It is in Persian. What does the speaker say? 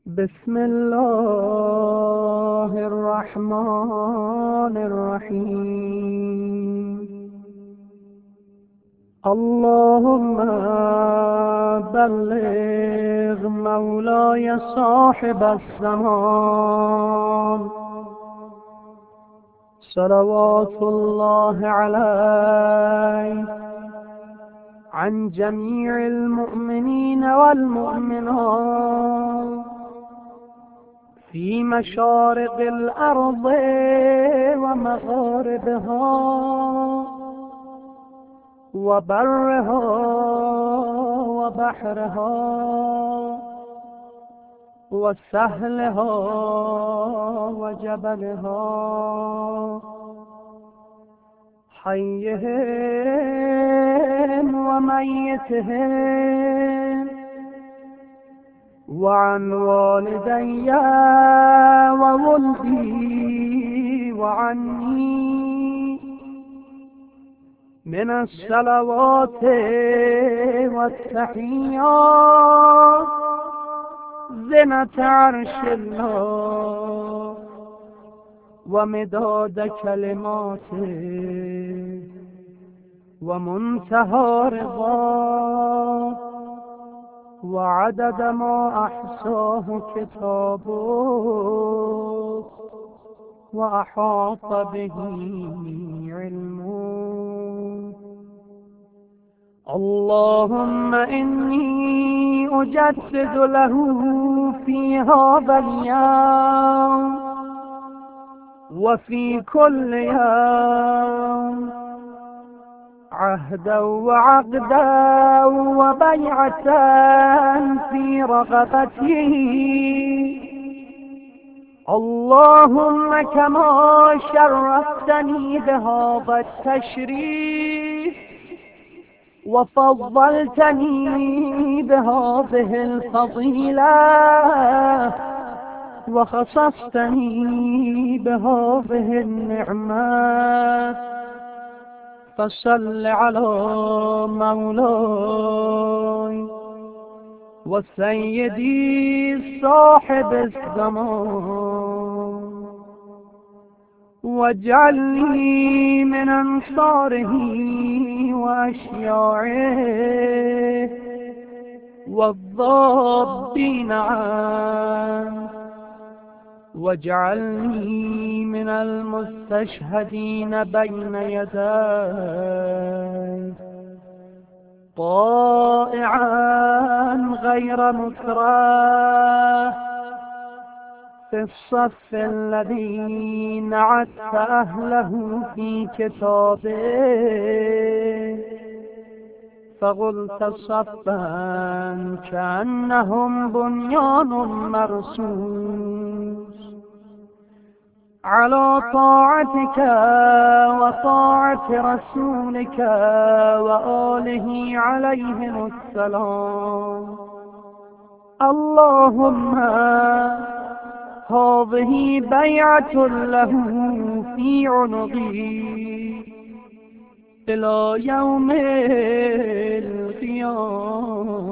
بسم الله الرحمن الرحيم. اللهم بلغ مولاي صاحب الزمان صلوات الله عليه عن جميع المؤمنين والمؤمنات في مشارق الأرض ومغاربها وبرها وبحرها وسهلها وجبلها، حيهم وميتهم، وعن والدي وولدي وعني من الصلوات والتحيات زنة عرش الله ومداد كلماته ومنتهى رضاه وعدد ما أحصاه كتابه وأحاط به علمه. اللهم إني أجدد له في هذا اليوم وفي كل يوم عهدا وعقدا وبيعة في رغبته. اللهم كما شرفتني بهذا التشريف وفضلتني بهذه الفضيلة وخصصتني بهذه النعمة، فصل على مولاي وسيدي صاحب الزمان، واجعلني من أنصاره وأشياعه والضابين عنه، واجعلني من المستشهدين بين يديك طائعا غير مكره في الصف الذي نعت أهله في كتابه، فقلت صفا كأنهم بنيان مرصوص على طاعتك وطاعة رسولك وآله عليهم السلام. اللهم هذه بيعة له في عنقي إلى يوم القيامة.